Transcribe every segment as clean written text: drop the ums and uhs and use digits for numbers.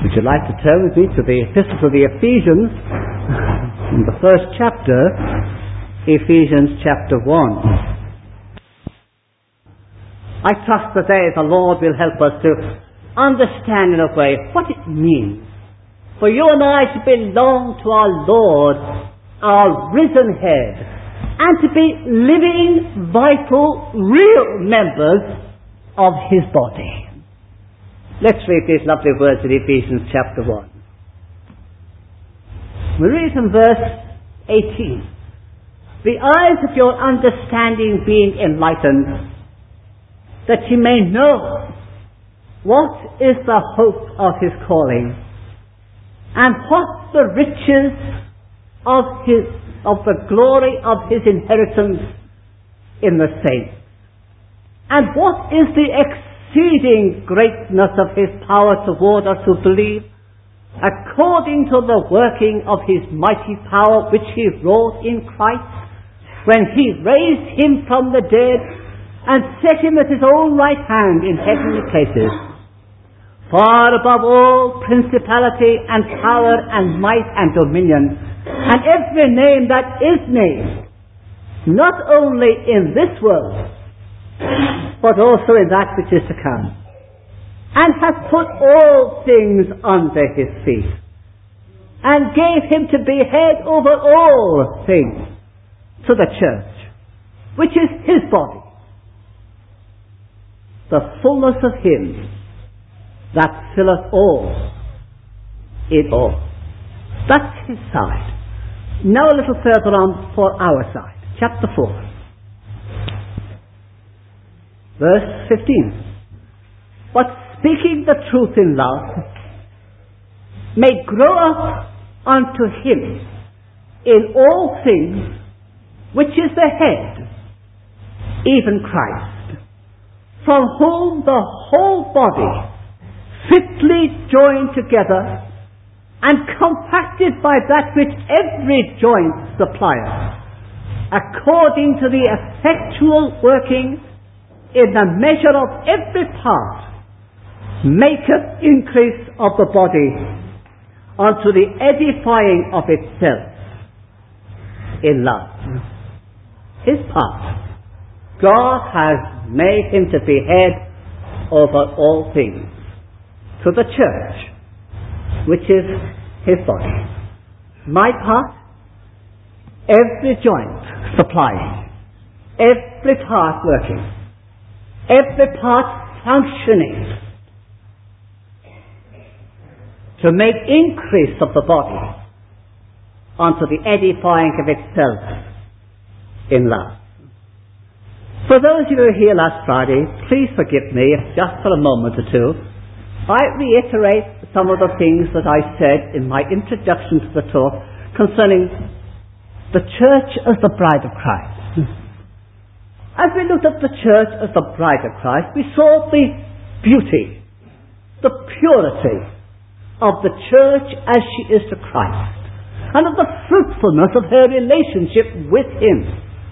Would you like to turn with me to the Epistle to the Ephesians, in the first chapter, Ephesians chapter 1. I trust today the Lord will help us to understand in a way what it means for you and I to belong to our Lord, our risen head, and to be living, vital, real members of His body. Let's read these lovely words in Ephesians chapter 1. We read from verse 18. The eyes of your understanding being enlightened, that you may know what is the hope of His calling, and what the riches of the glory of His inheritance in the saints, and what is the exceeding greatness of His power toward us who believe, according to the working of His mighty power which He wrought in Christ, when He raised Him from the dead and set Him at His own right hand in heavenly places, far above all principality and power and might and dominion, and every name that is named, not only in this world, but also in that which is to come, and hath put all things under His feet, and gave Him to be head over all things to the church, which is His body, the fullness of Him that filleth all in all. That's His side. Now a little further on for our side. Chapter 4. Verse 15. But speaking the truth in love, may grow up unto Him in all things, which is the head, even Christ, from whom the whole body, fitly joined together and compacted by that which every joint supplieth, according to the effectual working in the measure of every part, maketh increase of the body unto the edifying of itself in love. His part. God has made Him to be head over all things, to the church, which is His body. My part, every joint supplying, every part working, every part functioning to make increase of the body unto the edifying of itself in love. For those of you who were here last Friday, please forgive me if just for a moment or two I reiterate some of the things that I said in my introduction to the talk concerning the church as the bride of Christ. As we looked at the church as the bride of Christ, we saw the beauty, the purity of the church as she is to Christ, and of the fruitfulness of her relationship with Him.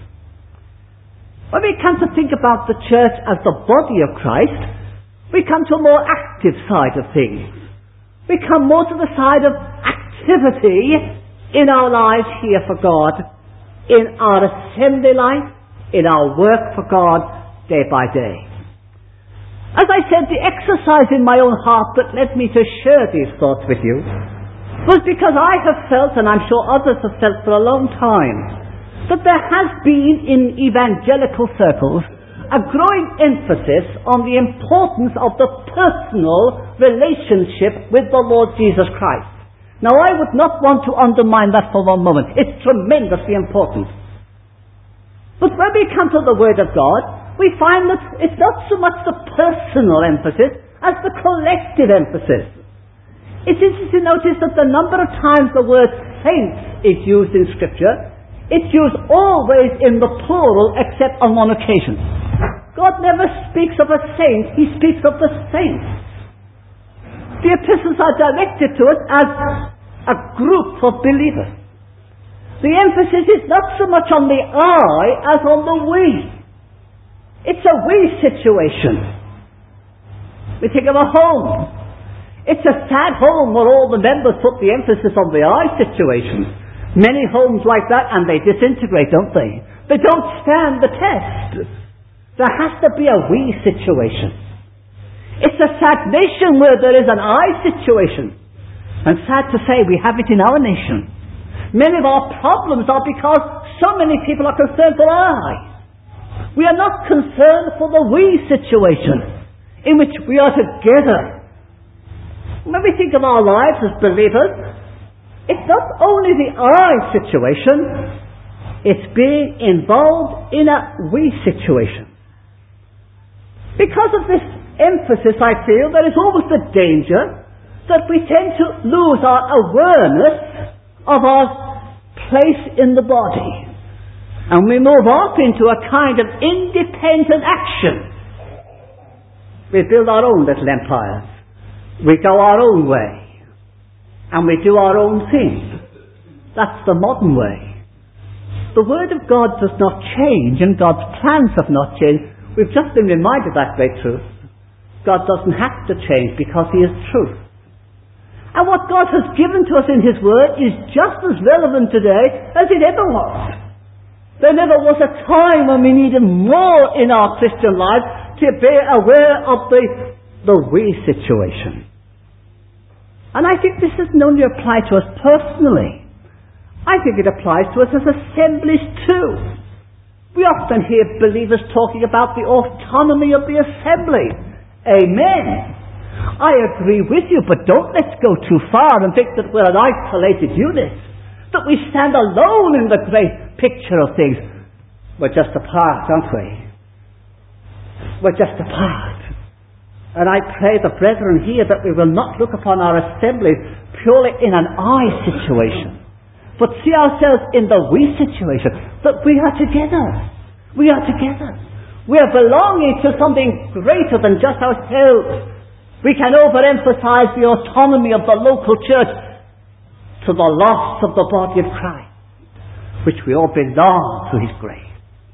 When we come to think about the church as the body of Christ, we come to a more active side of things. We come more to the side of activity in our lives here for God, in our assembly life, in our work for God day by day. As I said, the exercise in my own heart that led me to share these thoughts with you was because I have felt, and I'm sure others have felt for a long time, that there has been in evangelical circles a growing emphasis on the importance of the personal relationship with the Lord Jesus Christ. Now, I would not want to undermine that for one moment. It's tremendously important. But when we come to the Word of God, we find that it's not so much the personal emphasis as the collective emphasis. It's interesting to notice that the number of times the word saints is used in Scripture, it's used always in the plural except on one occasion. God never speaks of a saint, He speaks of the saints. The epistles are directed to us as a group of believers. The emphasis is not so much on the I as on the we. It's a we situation. We think of a home. It's a sad home where all the members put the emphasis on the I situation. Many homes like that, and they disintegrate, don't they? They don't stand the test. There has to be a we situation. It's a sad nation where there is an I situation. And sad to say, we have it in our nation. Many of our problems are because so many people are concerned for I. We are not concerned for the we situation, in which we are together. When we think of our lives as believers, it's not only the I situation, it's being involved in a we situation. Because of this emphasis, I feel, there is always the danger that we tend to lose our awareness of our place in the body. And we move off into a kind of independent action. We build our own little empires. We go our own way. And we do our own thing. That's the modern way. The Word of God does not change, and God's plans have not changed. We've just been reminded that great truth. God doesn't have to change because He is truth. And what God has given to us in His Word is just as relevant today as it ever was. There never was a time when we needed more in our Christian life to be aware of the we situation. And I think this doesn't only apply to us personally. I think it applies to us as assemblies too. We often hear believers talking about the autonomy of the assembly. Amen. I agree with you, but don't let's go too far and think that we're an isolated unit, that we stand alone in the great picture of things. We're just a part, aren't we? We're just a part. And I pray the brethren here that we will not look upon our assembly purely in an I situation, but see ourselves in the we situation, that we are together. We are together. We are belonging to something greater than just ourselves. We can overemphasize the autonomy of the local church to the loss of the body of Christ, which we all belong to His grace.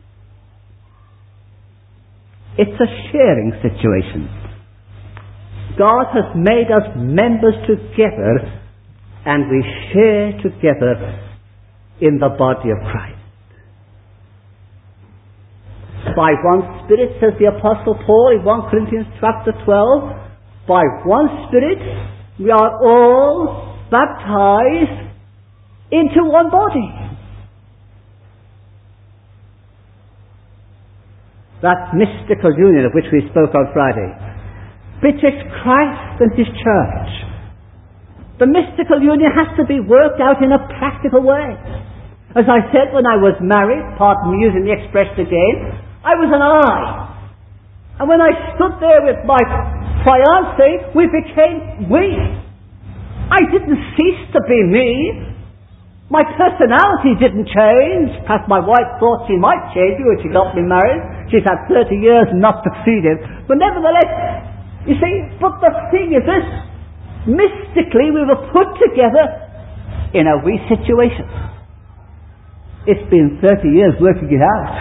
It's a sharing situation. God has made us members together, and we share together in the body of Christ. By one Spirit, says the Apostle Paul in 1 Corinthians chapter 12, by one Spirit we are all baptized into one body. That mystical union of which we spoke on Friday, betwixt Christ and His church. The mystical union has to be worked out in a practical way. As I said when I was married, pardon me using the expression again, I was an I. And when I stood there with my fiancé, we became we. I didn't cease to be me. My personality didn't change. Perhaps my wife thought she might change when she got me married. She's had 30 years and not succeeded. But nevertheless, you see, but the thing is this, mystically we were put together in a we situation. It's been 30 years working it out.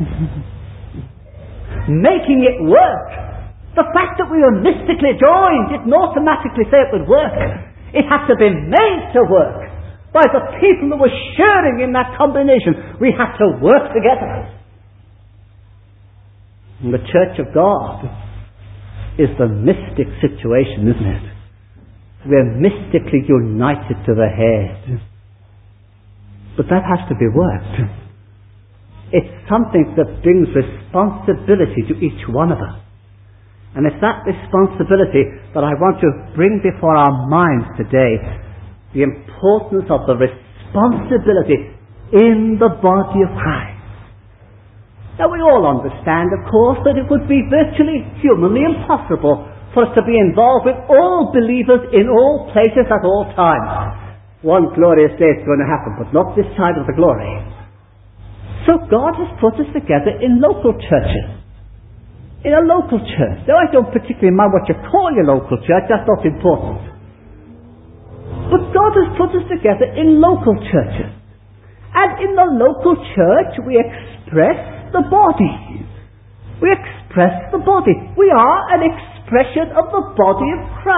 Making it work. The fact that we were mystically joined didn't automatically say it would work. It had to be made to work by the people who were sharing in that combination. We had to work together. And the Church of God is the mystic situation, isn't it? We're mystically united to the head. But that has to be worked. It's something that brings responsibility to each one of us. And it's that responsibility that I want to bring before our minds today. The importance of the responsibility in the body of Christ. Now we all understand, of course, that it would be virtually humanly impossible for us to be involved with all believers in all places at all times. One glorious day is going to happen, but not this side of the glory. So God has put us together in local churches. In a local church. Now I don't particularly mind what you call your local church, that's not important. But God has put us together in local churches. And in the local church we express the body. We express the body. We are an expression of the body of Christ.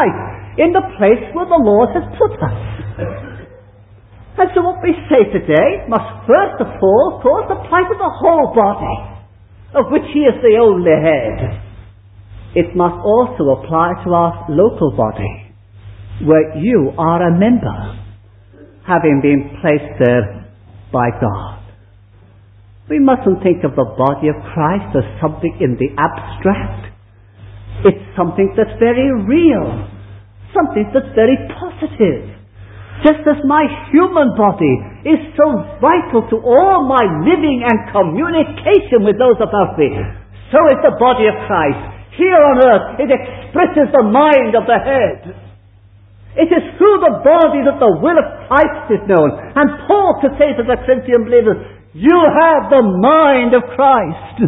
in the place where the Lord has put us. And so what we say today must first of all, of course, apply to the whole body, of which He is the only head. It must also apply to our local body, where you are a member, having been placed there by God. We mustn't think of the body of Christ as something in the abstract. It's something that's very real, something that's very positive. Just as my human body is so vital to all my living and communication with those about me, so is the body of Christ. Here on earth, it expresses the mind of the head. It is through the body that the will of Christ is known. And Paul could say to the Corinthian believers, you have the mind of Christ.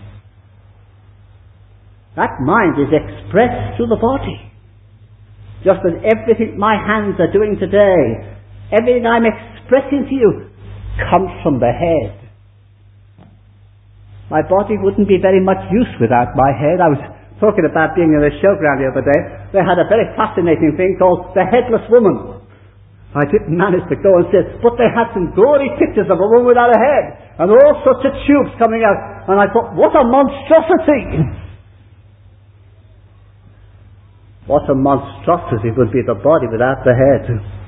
That mind is expressed through the body. Just as everything my hands are doing today, everything I'm expressing to you, comes from the head. My body wouldn't be very much use without my head. I was talking about being in a showground the other day. They had a very fascinating thing called the Headless Woman. I didn't manage to go and see it, but they had some gory pictures of a woman without a head, and all sorts of tubes coming out, and I thought, what a monstrosity! What a monstrosity would be the body without the head.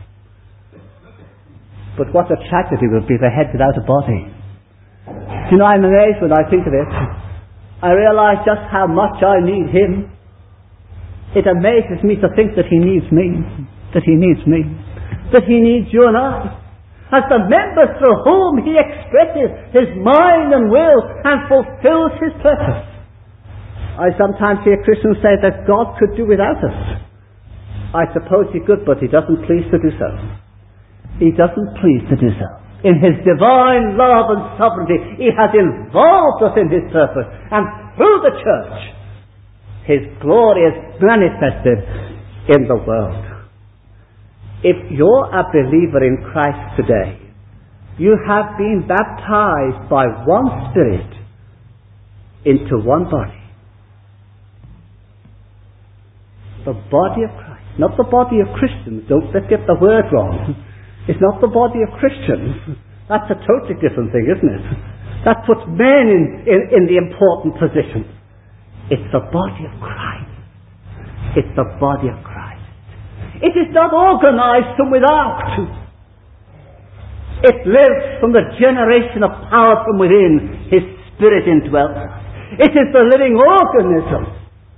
But what a tragedy would be the head without a body. You know, I'm amazed when I think of it. I realize just how much I need Him. It amazes me to think that He needs me, that He needs me, that He needs you and I, as the members through whom He expresses His mind and will and fulfills His purpose. I sometimes hear Christians say that God could do without us. I suppose He could, but He doesn't please to do so. He doesn't please to do so. In His divine love and sovereignty, He has involved us in His purpose, and through the church, His glory is manifested in the world. If you're a believer in Christ today, you have been baptized by one Spirit into one body. The body of Christ, not the body of Christians. Don't let's get the word wrong. It's not the body of Christians. That's a totally different thing, isn't it? That puts men in the important position. It's the body of Christ. It's the body of Christ. It is not organized from without. It lives from the generation of power from within. His Spirit indwells us. It is the living organism.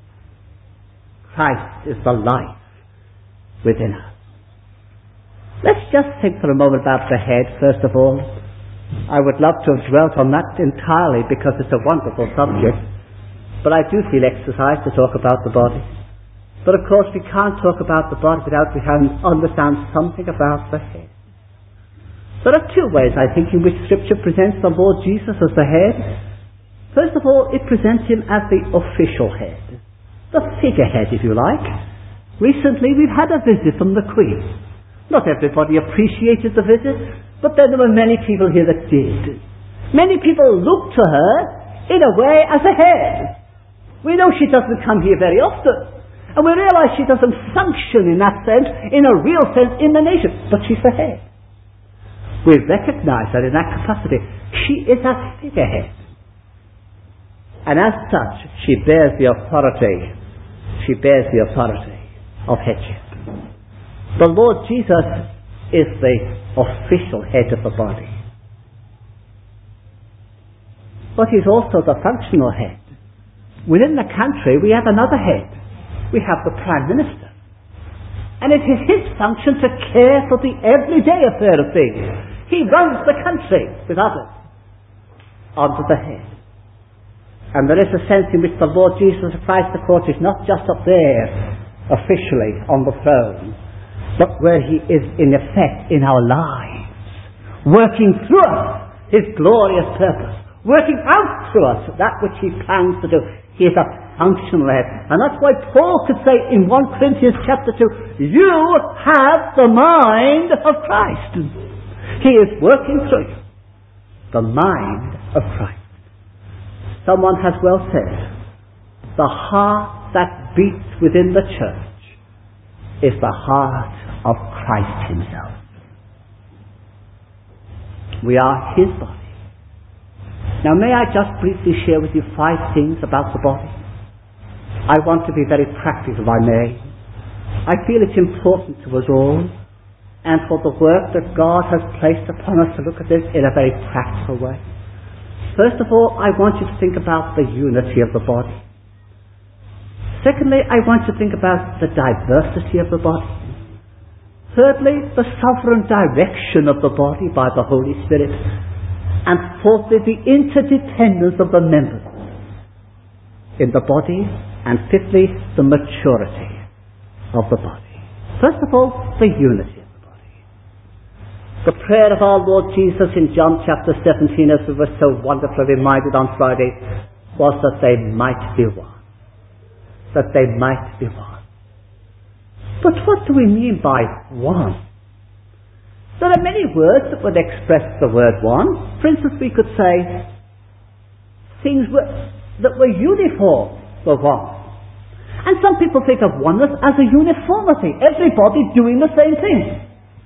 Christ is the life within us. Let's just think for a moment about the head, first of all. I would love to have dwelt on that entirely because it's a wonderful subject. But I do feel exercised to talk about the body. But of course we can't talk about the body without we understand something about the head. There are two ways, I think, in which Scripture presents the Lord Jesus as the head. First of all, it presents Him as the official head. The figurehead, if you like. Recently we've had a visit from the Queen. Not everybody appreciated the visit, but then there were many people here that did. Many people looked to her, in a way, as a head. We know she doesn't come here very often, and we realize she doesn't function in that sense, in a real sense, in the nation, but she's the head. We recognize that in that capacity. She is a figurehead. And as such, she bears the authority. She bears the authority of headship. The Lord Jesus is the official head of the body. But He's also the functional head. Within the country, we have another head. We have the Prime Minister. And it is his function to care for the everyday affair of things. He runs the country with others under the head. And there is a sense in which the Lord Jesus Christ, of course, is not just up there officially on the throne, but where He is in effect in our lives, working through us His glorious purpose, working out through us that which He plans to do. He is a functional head. And that's why Paul could say in 1 Corinthians chapter 2, you have the mind of Christ. He is working through you. The mind of Christ. Someone has well said, the heart that beats within the church is the heart of Christ himself. We are his body. Now may I just briefly share with you 5 things about the body? I want to be very practical, if I may. I feel it's important to us all, and for the work that God has placed upon us to look at this in a very practical way. First of all, I want you to think about the unity of the body. Secondly, I want you to think about the diversity of the body. Thirdly, the sovereign direction of the body by the Holy Spirit. And fourthly, the interdependence of the members in the body. And fifthly, the maturity of the body. First of all, the unity of the body. The prayer of our Lord Jesus in John chapter 17, as we were so wonderfully reminded on Friday, was that they might be one. That they might be one. But what do we mean by one? There are many words that would express the word one. For instance, we could say things that were uniform were one. And some people think of oneness as a uniformity, everybody doing the same thing.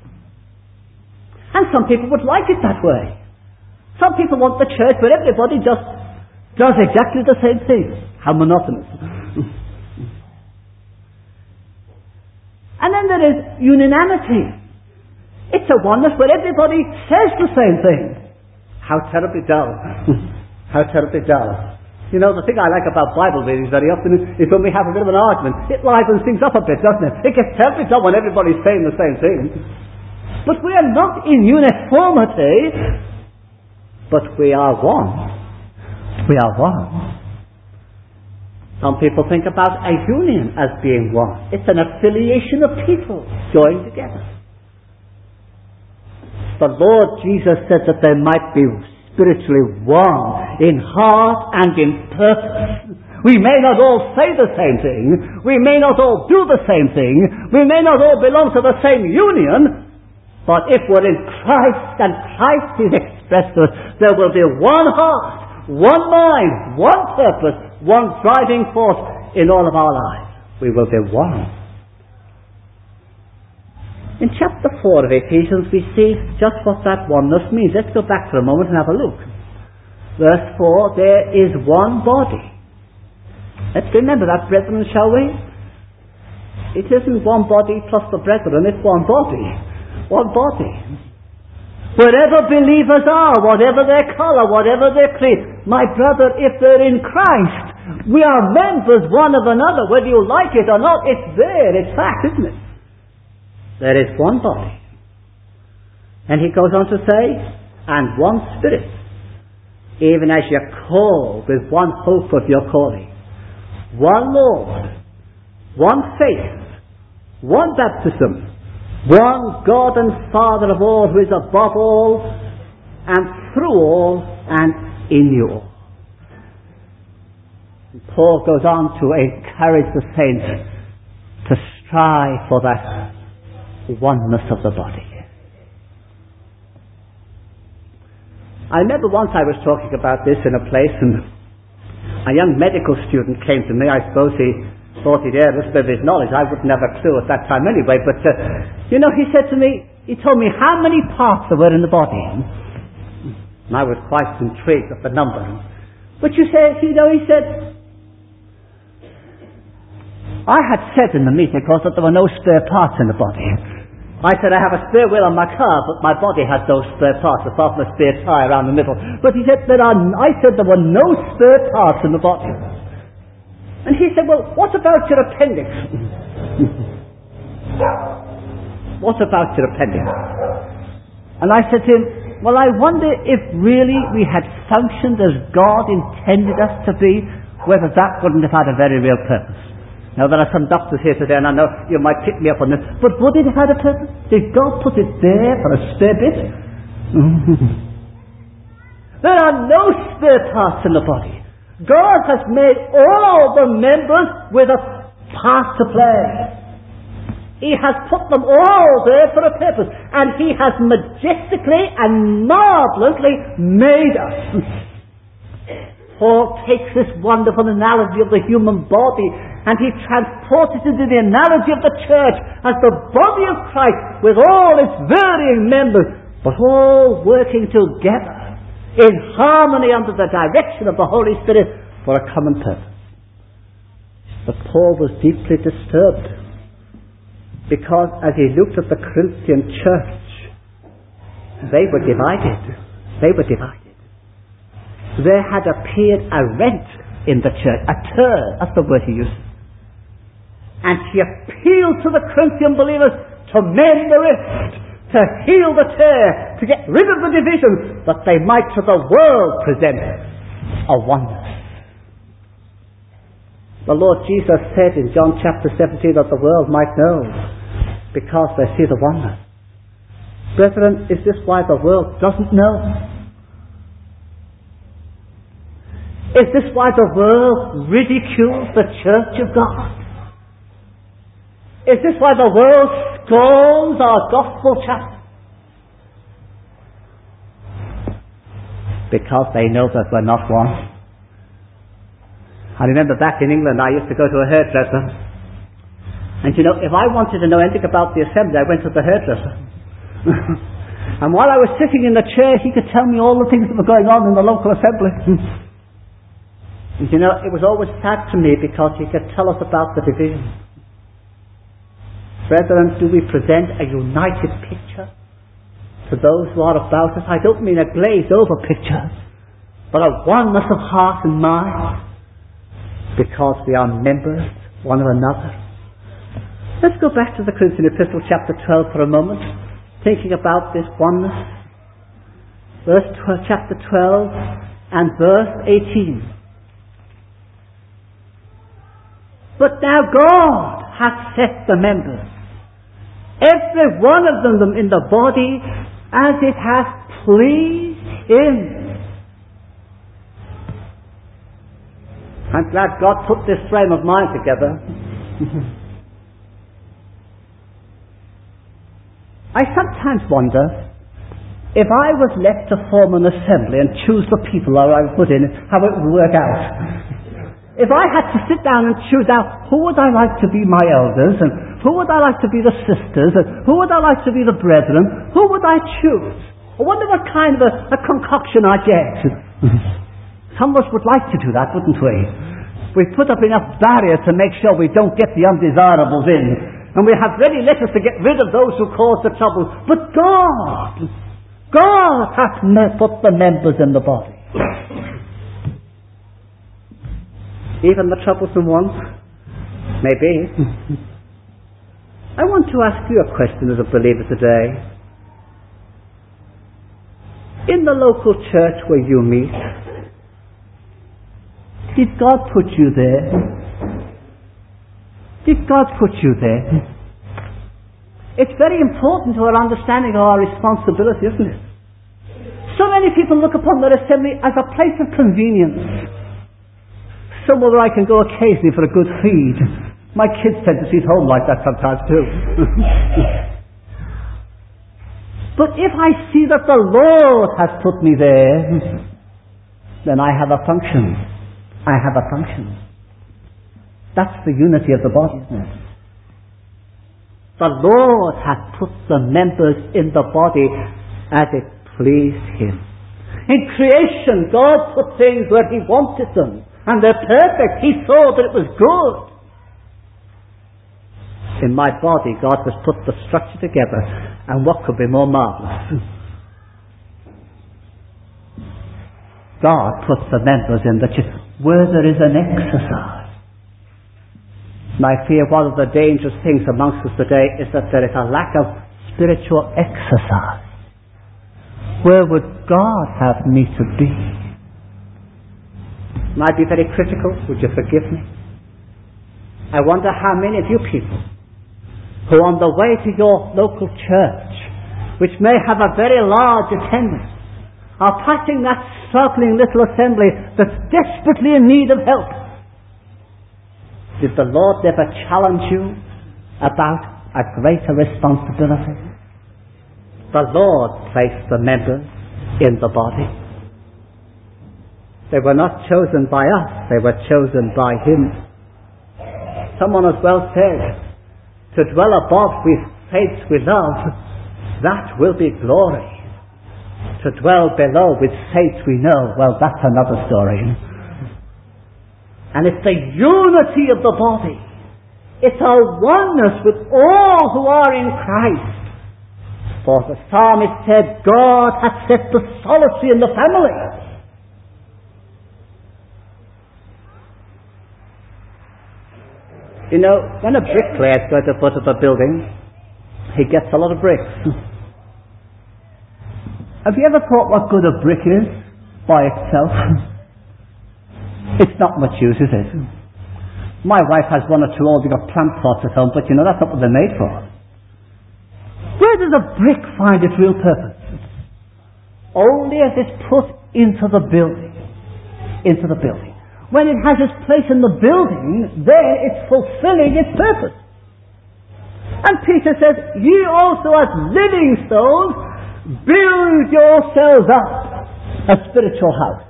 And some people would like it that way. Some people want the church where everybody just does exactly the same thing. How monotonous. And then there is unanimity. It's a oneness where everybody says the same thing. How terribly dull. How terribly dull. You know, the thing I like about Bible readings very often is when we have a bit of an argument, it livens things up a bit, doesn't it? It gets terribly dull when everybody's saying the same thing. But we are not in uniformity, but we are one. We are one. Some people think about a union as being one. It's an affiliation of people joined together. The Lord Jesus said that they might be spiritually one in heart and in purpose. We may not all say the same thing. We may not all do the same thing. We may not all belong to the same union. But if we're in Christ and Christ is expressed to us, there will be one heart, one mind, one purpose, one driving force in all of our lives. We will be one. In chapter 4 of Ephesians, we see just what that oneness means. Let's go back for a moment and have a look. Verse 4, there is one body. Let's remember that, brethren, shall we? It isn't one body plus the brethren, it's one body. One body. Wherever believers are, whatever their colour, whatever their creed, my brother, if they're in Christ, we are members one of another. Whether you like it or not, it's there, it's fact, isn't it? There is one body. And he goes on to say, and one Spirit, even as you're called with one hope of your calling. One Lord, one faith, one baptism, one God and Father of all, who is above all, and through all, and in you all. And Paul goes on to encourage the saints to strive for that oneness of the body. I remember once I was talking about this in a place, and a young medical student came to me. I suppose he thought he'd heard a bit of his knowledge. I wouldn't have a clue at that time anyway, but he said to me, he told me how many parts there were in the body. And I was quite intrigued at the number. But he said, I had said in the meeting, of course, that there were no spare parts in the body. I said, I have a spare wheel on my car, but my body has those spare parts, apart from a spare tyre around the middle. But he said, I said there were no spare parts in the body. And he said, well, what about your appendix? What about your appendix? And I said to him, well, I wonder if really we had functioned as God intended us to be, whether that wouldn't have had a very real purpose. Now, there are some doctors here today, and I know you might pick me up on this, but would it have had a purpose? Did God put it there for a spare bit? There are no spare parts in the body. God has made all the members with a part to play. He has put them all there for a purpose, and He has majestically and marvelously made us. Paul takes this wonderful analogy of the human body And he transported it to the analogy of the church as the body of Christ with all its varying members, but all working together in harmony under the direction of the Holy Spirit for a common purpose. But Paul was deeply disturbed because as he looked at the Corinthian church, they were divided. There had appeared a rent in the church, a tear, that's the word he used. And he appealed to the Corinthian believers to mend the rift, to heal the tear, to get rid of the division, that they might to the world present a oneness. The Lord Jesus said in John chapter 17 that the world might know because they see the oneness. Brethren, is this why the world doesn't know? Is this why the world ridicules the Church of God? Is this why the world scorns our gospel chapter? Because they know that we're not one. I remember back in England I used to go to a hairdresser. And you know, if I wanted to know anything about the assembly, I went to the hairdresser. And while I was sitting in the chair, he could tell me all the things that were going on in the local assembly. And you know, it was always sad to me because he could tell us about the division. Brethren, do we present a united picture to those who are about us? I don't mean a glazed over picture, but a oneness of heart and mind, because we are members one of another. Let's go back to the Corinthian Epistle chapter 12 for a moment, thinking about this oneness. Chapter 12 and verse 18. But now God hath set the members, every one of them in the body, as it hath pleased Him. I'm glad God put this frame of mind together. I sometimes wonder, if I was left to form an assembly and choose the people that I would put in, how it would work out. If I had to sit down and choose out who would I like to be my elders, and who would I like to be the sisters, and who would I like to be the brethren, who would I choose? I wonder what kind of a concoction I'd get. Some of us would like to do that, wouldn't we? We put up enough barriers to make sure we don't get the undesirables in. And we have ready letters to get rid of those who cause the trouble. But God hath put the members in the body. Even the troublesome ones? Maybe. I want to ask you a question as a believer today. In the local church where you meet, did God put you there? Did God put you there? It's very important to our understanding of our responsibility, isn't it? So many people look upon their assembly as a place of convenience. Somewhere where I can go occasionally for a good feed. My kids tend to see it home like that sometimes too. But if I see that the Lord has put me there, then I have a function. I have a function. That's the unity of the body, isn't it? The Lord hath put the members in the body as it pleased Him. In creation, God put things where He wanted them, and they're perfect. He saw that it was good. In my body, God has put the structure together, and what could be more marvelous? God puts the members in the church where there is an exercise. And I fear one of the dangerous things amongst us today is that there is a lack of spiritual exercise. Where would God have me to be? And I'd be very critical. Would you forgive me? I wonder how many of you people who on the way to your local church, which may have a very large attendance, are passing that struggling little assembly that's desperately in need of help. Did the Lord never challenge you about a greater responsibility? The Lord placed the members in the body. They were not chosen by us, they were chosen by Him. someone has well said, to dwell above with saints we love, that will be glory. To dwell below with saints we know, well, that's another story. And it's the unity of the body. It's our oneness with all who are in Christ. For the psalmist said, God hath set the solitary in the family. You know, when a bricklayer is going to put up a building, he gets a lot of bricks. Have you ever thought what good a brick is by itself? It's not much use, is it? My wife has one or two old plant pots at home, but you know, that's not what they're made for. Where does a brick find its real purpose? Only as it's put into the building. Into the building. When it has its place in the building, then it's fulfilling its purpose. And Peter says, ye also as living stones, build yourselves up a spiritual house.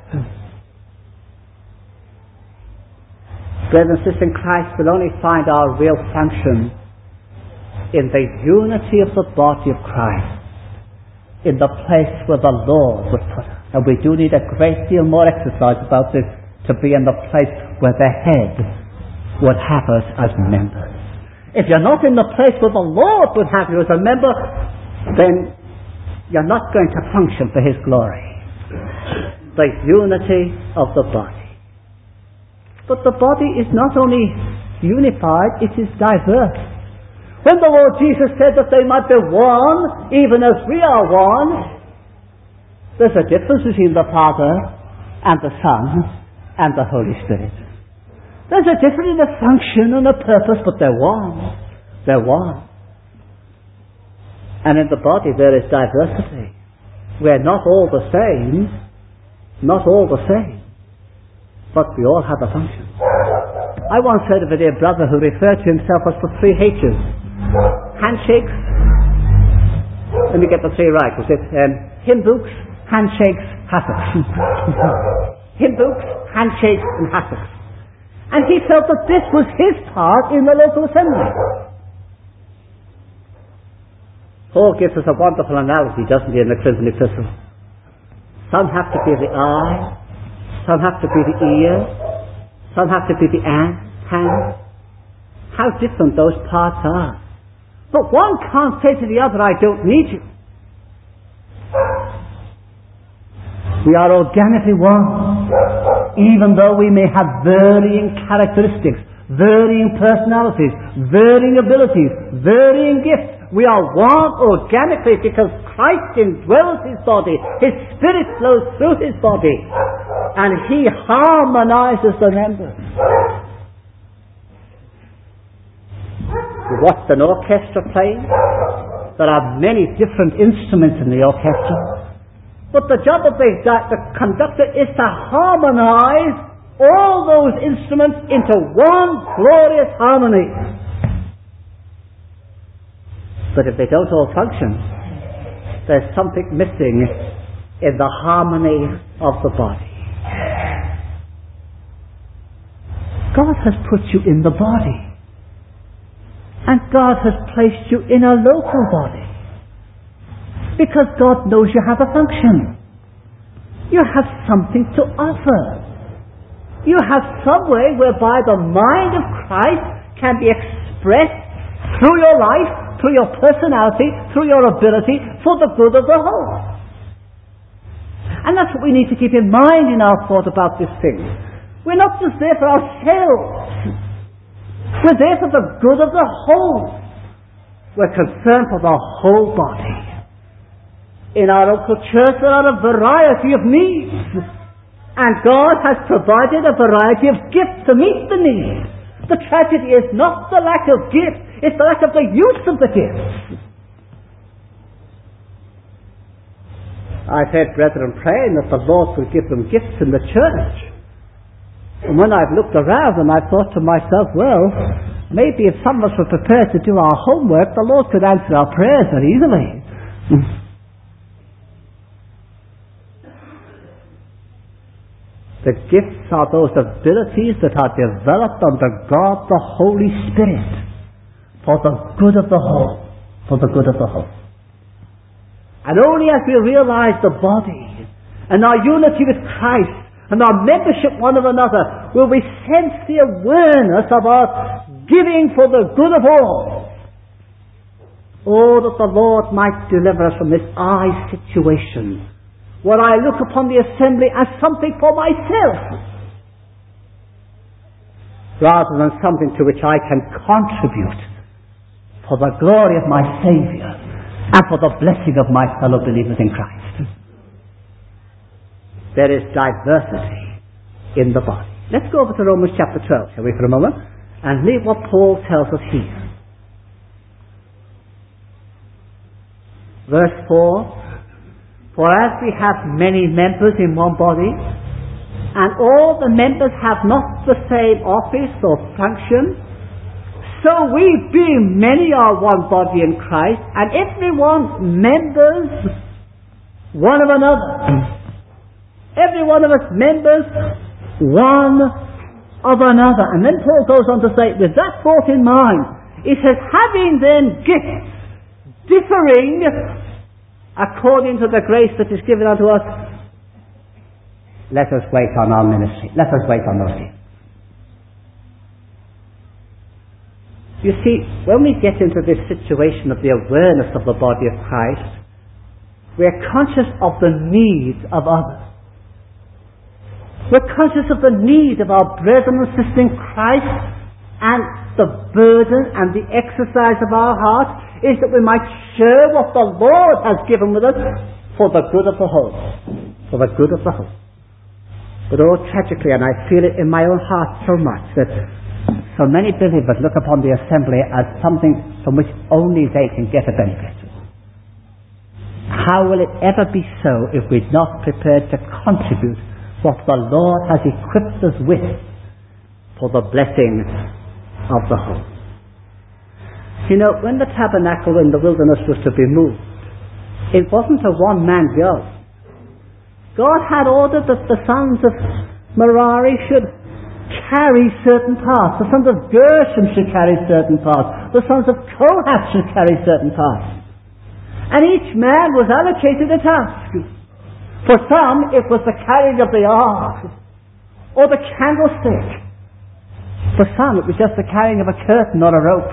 Brothers and sisters in Christ will only find our real function in the unity of the body of Christ, in the place where the Lord would put us. And we do need a great deal more exercise about this, to be in the place where the head would have us as members. If you're not in the place where the Lord would have you as a member, then you're not going to function for His glory. The unity of the body. But the body is not only unified, it is diverse. When the Lord Jesus said that they might be one, even as we are one, there's a difference between the Father and the Son and the Holy Spirit. There's a difference in the function and the purpose, but they're one. They're one. And in the body there is diversity. We're not all the same. Not all the same. But we all have a function. I once heard of a dear brother who referred to himself as the 3 H's. Handshakes. Let me get the 3 right. Was it hymn books, handshakes, hassocks? Hymn books, handshakes, and hassocks. And he felt that this was his part in the local assembly. Paul gives us a wonderful analogy, doesn't he, in the Corinthian epistle? Some have to be the eye, some have to be the ear, some have to be the hand. How different those parts are. But one can't say to the other, I don't need you. We are organically one. Even though we may have varying characteristics, varying personalities, varying abilities, varying gifts, we are one organically because Christ indwells His body. His Spirit flows through His body. And He harmonizes the members. You watch an orchestra playing. There are many different instruments in the orchestra. But the job of the conductor is to harmonize all those instruments into one glorious harmony. But if they don't all function, there's something missing in the harmony of the body. God has put you in the body. And God has placed you in a local body. Because God knows you have a function. You have something to offer. You have some way whereby the mind of Christ can be expressed through your life, through your personality, through your ability, for the good of the whole. And that's what we need to keep in mind in our thought about this thing. We're not just there for ourselves. We're there for the good of the whole. We're concerned for the whole body. In our local church there are a variety of needs. And God has provided a variety of gifts to meet the needs. The tragedy is not the lack of gifts, it's the lack of the use of the gifts. I've heard brethren praying that the Lord will give them gifts in the church. And when I've looked around and I've thought to myself, well, maybe if some of us were prepared to do our homework, the Lord could answer our prayers very easily. The gifts are those abilities that are developed under God the Holy Spirit for the good of the whole. For the good of the whole. And only as we realize the body and our unity with Christ and our membership one of another will we sense the awareness of our giving for the good of all. Oh, that the Lord might deliver us from this I situation, where I look upon the assembly as something for myself, rather than something to which I can contribute for the glory of my Saviour and for the blessing of my fellow believers in Christ. There is diversity in the body. Let's go over to Romans chapter 12, shall we, for a moment, and read what Paul tells us here. Verse 4, for as we have many members in one body, and all the members have not the same office or function, so we, being many, are one body in Christ, and everyone members one of another. Every one of us members one of another. And then Paul goes on to say, with that thought in mind, he says, having then gifts differing according to the grace that is given unto us, let us wait on our ministry. Let us wait on those gifts. You see, when we get into this situation of the awareness of the body of Christ, we are conscious of the needs of others. We're conscious of the need of our brethren and sisters in Christ, and the burden and the exercise of our heart is that we might share what the Lord has given with us for the good of the whole. For the good of the whole. But oh, tragically, and I feel it in my own heart so much, that so many believers look upon the assembly as something from which only they can get a benefit. How will it ever be so if we're not prepared to contribute what the Lord has equipped us with for the blessing of the whole? You know, when the tabernacle in the wilderness was to be moved, it wasn't a one-man job. God had ordered that the sons of Merari should carry certain parts. The sons of Gershom should carry certain parts. The sons of Kohath should carry certain parts. And each man was allocated a task. For some, it was the carrying of the ark or the candlestick. For some, it was just the carrying of a curtain or a rope.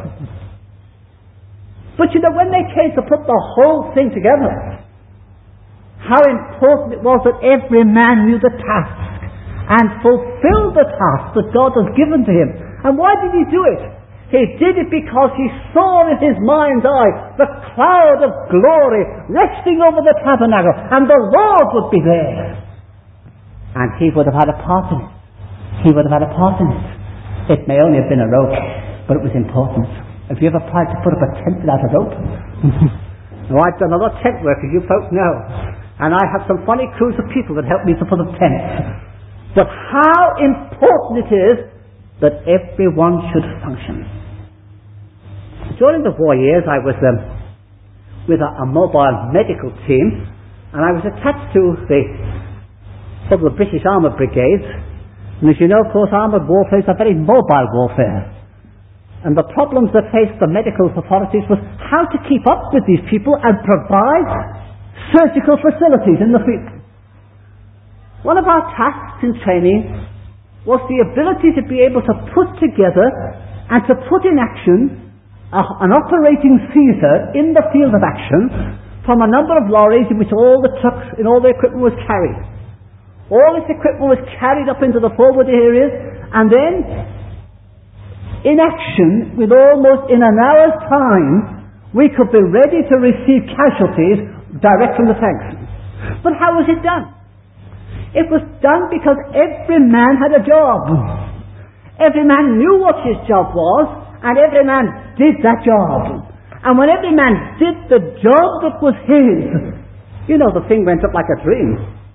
But you know, when they came to put the whole thing together, how important it was that every man knew the task and fulfilled the task that God has given to him. And why did he do it? He did it because he saw in his mind's eye the cloud of glory resting over the tabernacle, and the Lord would be there. And he would have had a part in it. He would have had a part in it. It may only have been a rope, but it was important. Have you ever tried to put up a tent without a rope? No, I've done a lot of tent work, as you folks know. And I have some funny crews of people that help me to put up tents. But how important it is that everyone should function. During the war years, I was with a mobile medical team, and I was attached to the British Armoured Brigades. And as you know, of course, armoured warfare is a very mobile warfare. And the problems that faced the medical authorities was how to keep up with these people and provide surgical facilities in the field. One of our tasks in training was the ability to be able to put together and to put in action an operating theatre in the field of action from a number of lorries in which all the trucks and all the equipment was carried. All this equipment was carried up into the forward areas, and then in action, with almost in an hour's time, we could be ready to receive casualties direct from the tanks. But how was it done? It was done because every man had a job. Every man knew what his job was, and every man did that job. And when every man did the job that was his, you know, the thing went up like a dream.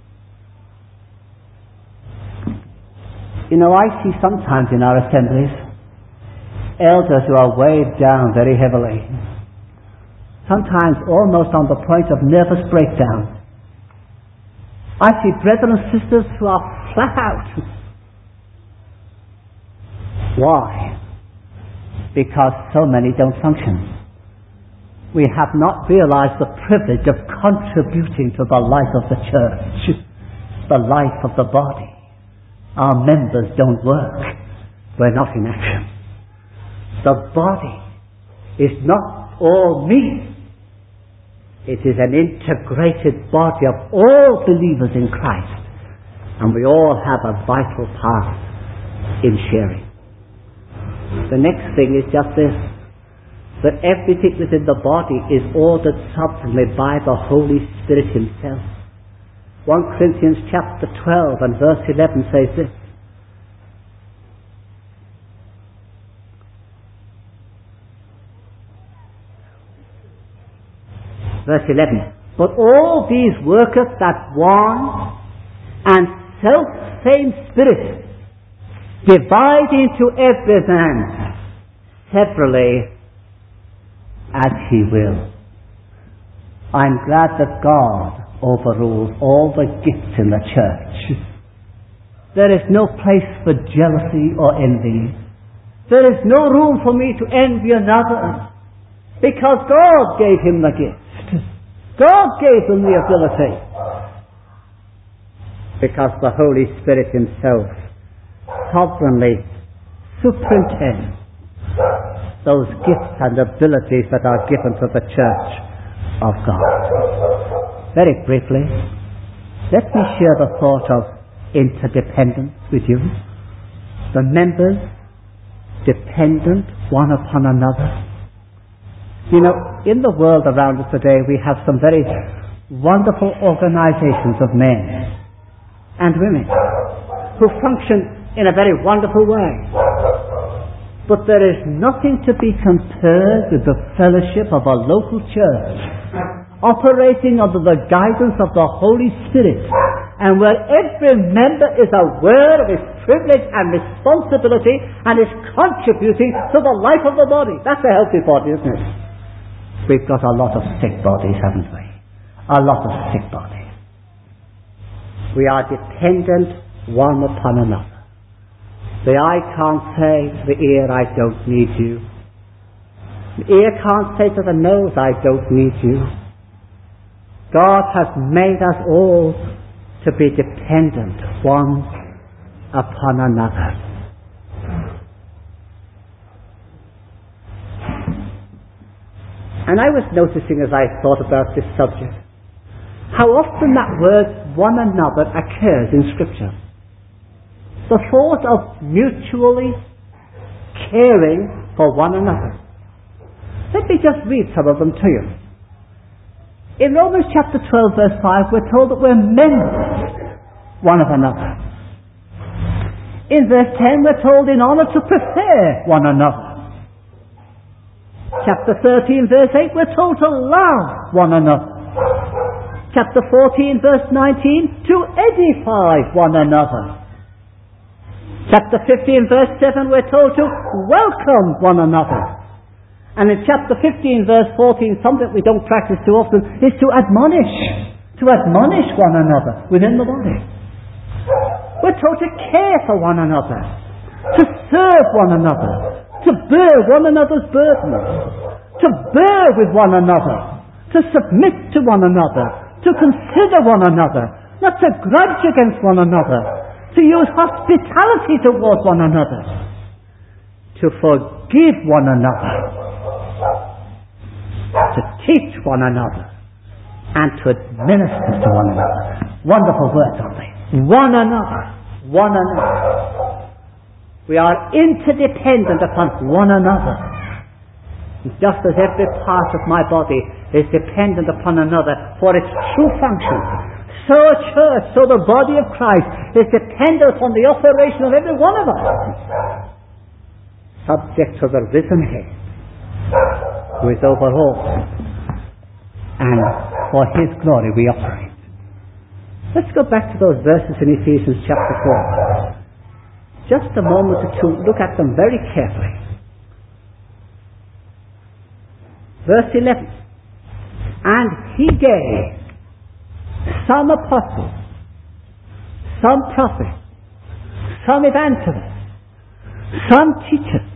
You know, I see sometimes in our assemblies elders who are weighed down very heavily, sometimes almost on the point of nervous breakdown. I see brethren and sisters who are flat out. Why? Because so many don't function. We have not realized the privilege of contributing to the life of the church, the life of the body. Our members don't work. We're not in action. The body is not all me. It is an integrated body of all believers in Christ. And we all have a vital part in sharing. The next thing is just this, that everything within the body is ordered sovereignly by the Holy Spirit Himself. 1 Corinthians chapter 12 and verse 11 says this. Verse 11. But all these worketh that one and self-same Spirit, dividing to every man severally as He will. I'm glad that God overrules all the gifts in the church. There is no place for jealousy or envy. There is no room for me to envy another, because God gave him the gift. God gave him the ability. Because the Holy Spirit Himself sovereignly superintends those gifts and abilities that are given to the church of God. Very briefly, let me share the thought of interdependence with you. The members dependent one upon another. You know, in the world around us today, we have some very wonderful organizations of men and women who function in a very wonderful way. But there is nothing to be compared with the fellowship of a local church operating under the guidance of the Holy Spirit, and where every member is aware of his privilege and responsibility and is contributing to the life of the body. That's a healthy body, isn't it? We've got a lot of sick bodies, haven't we? A lot of sick bodies. We are dependent one upon another. The eye can't say to the ear, I don't need you. The ear can't say to the nose, I don't need you. God has made us all to be dependent one upon another. And I was noticing as I thought about this subject, how often that word one another occurs in Scripture. The thought of mutually caring for one another. Let me just read some of them to you. In Romans chapter 12 verse 5, we're told that we're members one of another. In verse 10, we're told in honor to prefer one another. Chapter 13 verse 8, we're told to love one another. Chapter 14 verse 19, to edify one another. Chapter 15 verse 7, we're told to welcome one another. And in chapter 15 verse 14, something we don't practice too often, is to admonish one another within the body. We're told to care for one another, to serve one another, to bear one another's burdens, to bear with one another, to submit to one another, to consider one another, not to grudge against one another, to use hospitality towards one another, to forgive one another, to teach one another, and to administer to one another. Wonderful words, aren't they? One another. One another. We are interdependent upon one another. Just as every part of my body is dependent upon another for its true function, so a church, so the body of Christ is dependent on the operation of every one of us, subject to the risen head, who is over all, and for His glory we operate. Let's go back to those verses in Ephesians chapter 4. Just a moment or two, look at them very carefully. Verse 11. And He gave some apostles, some prophets, some evangelists, some teachers,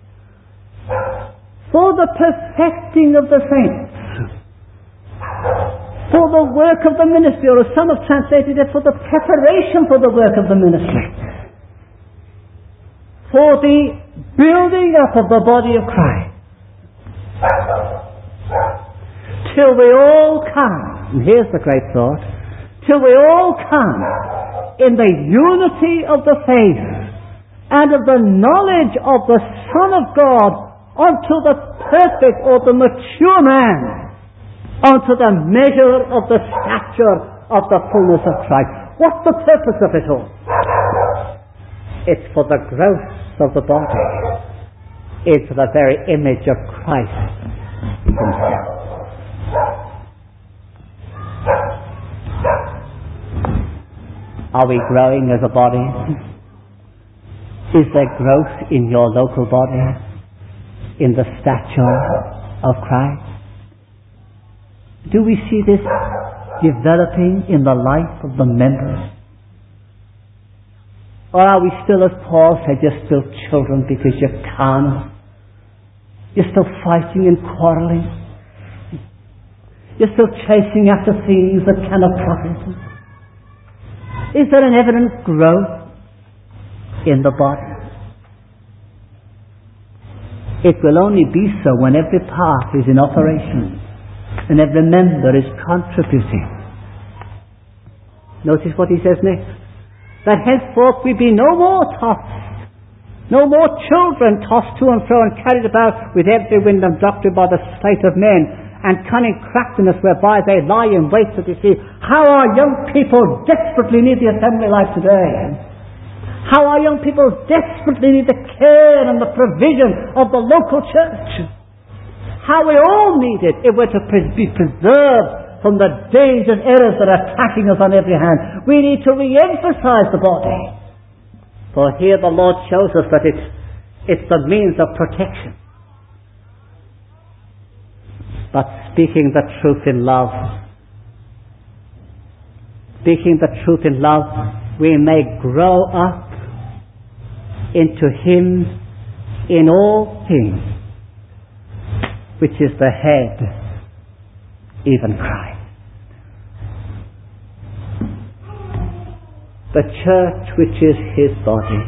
for the perfecting of the saints, for the work of the ministry, or some have translated it for the preparation for the work of the ministry, for the building up of the body of Christ, till we all come, and here's the great thought, till we all come in the unity of the faith and of the knowledge of the Son of God, unto the perfect or the mature man, unto the measure of the stature of the fullness of Christ. What's the purpose of it all? It's for the growth of the body into the very image of Christ himself. Are we growing as a body? Is there growth in your local body in the stature of Christ? Do we see this developing in the life of the members? Or are we still, as Paul said, you're still children because you're carnal? You're still fighting and quarreling? You're still chasing after things that cannot profit? Is there an evident growth in the body? It will only be so when every part is in operation and every member is contributing. Notice what he says next. That henceforth we be no more tossed, no more children tossed to and fro and carried about with every wind and doctrine by the sleight of men and cunning craftiness whereby they lie in wait to deceive. How our young people desperately need the assembly life today. How our young people desperately need the care and the provision of the local church. How we all need it if we're to be preserved from the dangers and errors that are attacking us on every hand. We need to re-emphasize the body. For here the Lord shows us that it's the means of protection. But speaking the truth in love, we may grow up into Him in all things, which is the head, even Christ. The church, which is His body,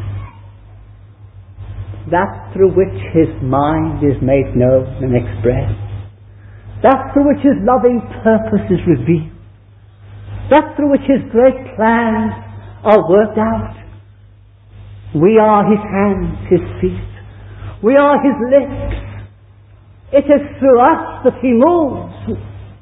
that through which His mind is made known and expressed, that through which His loving purpose is revealed, that through which His great plans are worked out. We are His hands, His feet. We are His lips. It is through us that He moves.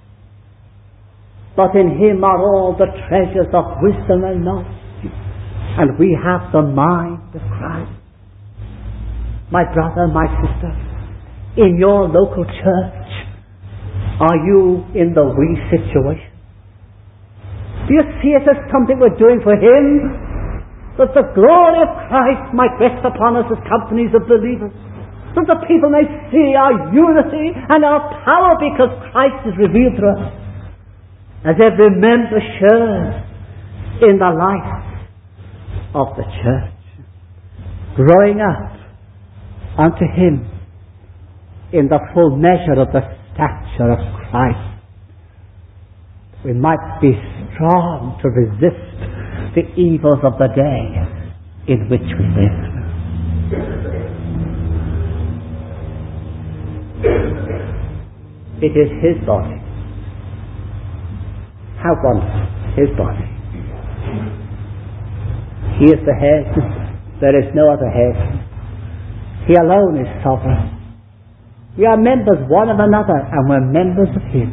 But in Him are all the treasures of wisdom and knowledge. And we have the mind of Christ. My brother, my sister, in your local church, are you in the we situation? Do you see it as something we're doing for Him? That the glory of Christ might rest upon us as companies of believers. That the people may see our unity and our power because Christ is revealed to us. As every member shares in the life of the church. Growing up unto Him in the full measure of the stature of Christ. We might be strong to resist the evils of the day in which we live. It is His body. How wonderful, His body. He is the head. There is no other head. He alone is sovereign. We are members one of another and we're members of Him.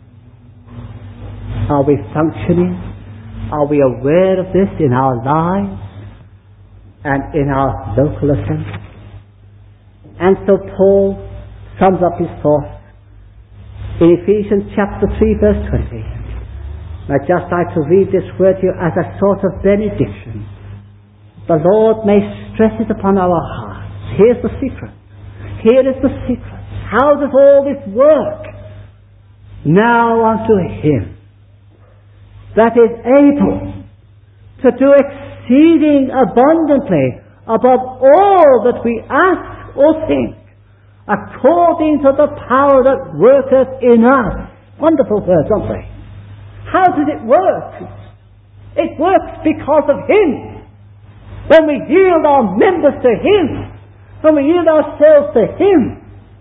Are we functioning? Are we aware of this in our lives and in our local assembly? And so Paul sums up his thoughts in Ephesians chapter 3 verse 20. I'd just like to read this word to you as a sort of benediction. The Lord may stress it upon our hearts. Here's the secret. Here is the secret. How does all this work? Now unto Him that is able to do exceeding abundantly above all that we ask or think, according to the power that worketh in us. Wonderful words, aren't they? How does it work? It works because of Him. When we yield our members to Him, when we yield ourselves to Him,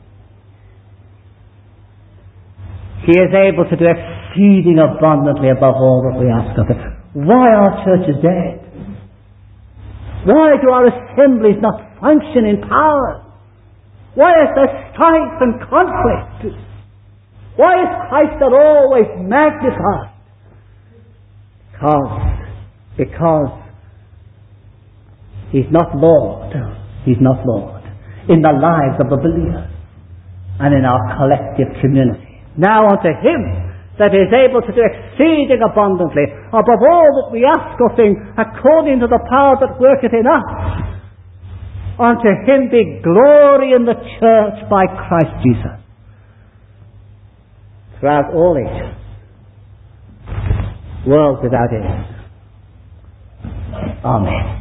He is able to do exceeding abundantly above all that we ask of Him. Why are churches dead? Why do our assemblies not function in power? Why is there strife and conflict? Why is Christ not always magnified? Because He's not Lord. He's not Lord in the lives of the believers and in our collective community. Now unto Him that is able to do exceeding abundantly above all that we ask or think, according to the power that worketh in us. Unto Him be glory in the church by Christ Jesus, throughout all ages, world without end. Amen.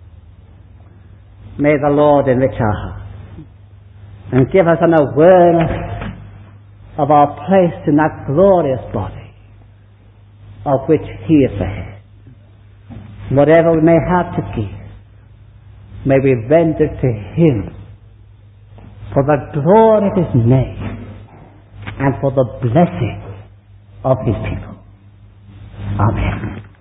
May the Lord enrich our hearts and give us an awareness of our place in that glorious body of which He is the head. Whatever we may have to give, may we render to Him for the glory of His name and for the blessing of His people. Amen.